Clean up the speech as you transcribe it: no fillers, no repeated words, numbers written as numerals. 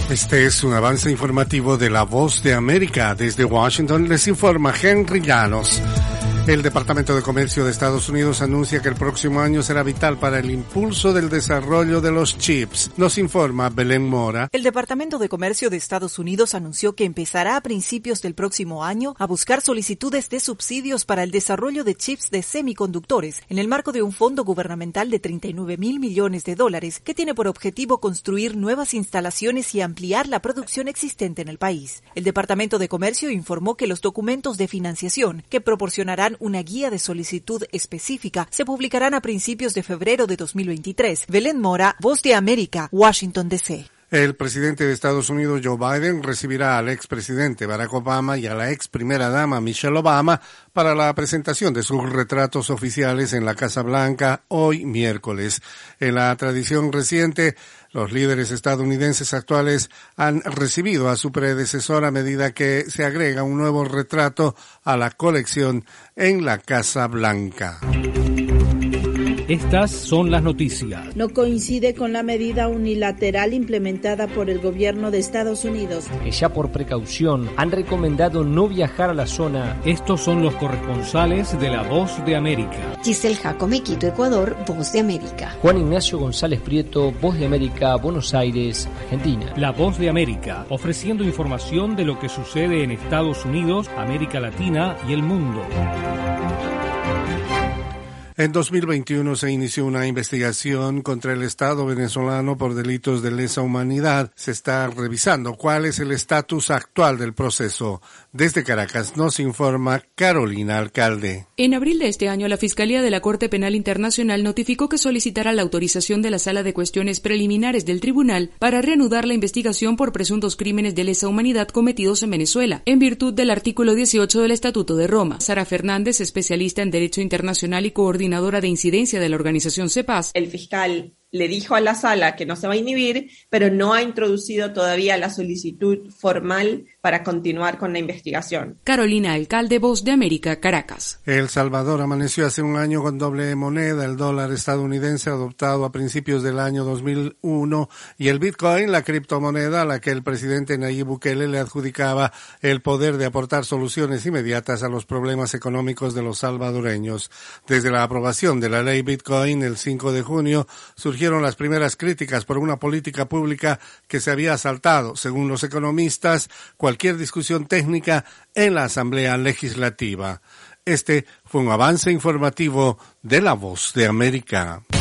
Este es un avance informativo de La Voz de América. Desde Washington les informa Henry Llanos. El Departamento de Comercio de Estados Unidos anuncia que el próximo año será vital para el impulso del desarrollo de los chips. Nos informa Belén Mora. El Departamento de Comercio de Estados Unidos anunció que empezará a principios del próximo año a buscar solicitudes de subsidios para el desarrollo de chips de semiconductores en el marco de un fondo gubernamental de $39 mil millones que tiene por objetivo construir nuevas instalaciones y ampliar la producción existente en el país. El Departamento de Comercio informó que los documentos de financiación que proporcionarán una guía de solicitud específica se publicarán a principios de febrero de 2023. Belén Mora, Voz de América, Washington, D.C. El presidente de Estados Unidos, Joe Biden, recibirá al expresidente Barack Obama y a la ex primera dama Michelle Obama para la presentación de sus retratos oficiales en la Casa Blanca hoy miércoles. En la tradición reciente, los líderes estadounidenses actuales han recibido a su predecesor a medida que se agrega un nuevo retrato a la colección en la Casa Blanca. Estas son las noticias. No coincide con la medida unilateral implementada por el gobierno de Estados Unidos. Ya por precaución han recomendado no viajar a la zona. Estos son los corresponsales de La Voz de América. Giselle Jacome, Quito, Ecuador, Voz de América. Juan Ignacio González Prieto, Voz de América, Buenos Aires, Argentina. La Voz de América, ofreciendo información de lo que sucede en Estados Unidos, América Latina y el mundo. En 2021 se inició una investigación contra el Estado venezolano por delitos de lesa humanidad. Se está revisando cuál es el estatus actual del proceso. Desde Caracas nos informa Carolina Alcalde. En abril de este año, la Fiscalía de la Corte Penal Internacional notificó que solicitará la autorización de la Sala de Cuestiones Preliminares del Tribunal para reanudar la investigación por presuntos crímenes de lesa humanidad cometidos en Venezuela, en virtud del artículo 18 del Estatuto de Roma. Sara Fernández, especialista en Derecho Internacional y coordinadora de incidencia de la organización CEPAS. El fiscal le dijo a la sala que no se va a inhibir, pero no ha introducido todavía la solicitud formal para continuar con la investigación. Carolina Alcalde, Voz de América, Caracas. El Salvador amaneció hace un año con doble moneda, el dólar estadounidense adoptado a principios del año 2001 y el Bitcoin, la criptomoneda a la que el presidente Nayib Bukele le adjudicaba el poder de aportar soluciones inmediatas a los problemas económicos de los salvadoreños. Desde la aprobación de la ley Bitcoin el 5 de junio surgieron las primeras críticas por una política pública que se había saltado, según los economistas, cualquier discusión técnica en la Asamblea Legislativa. Este fue un avance informativo de La Voz de América.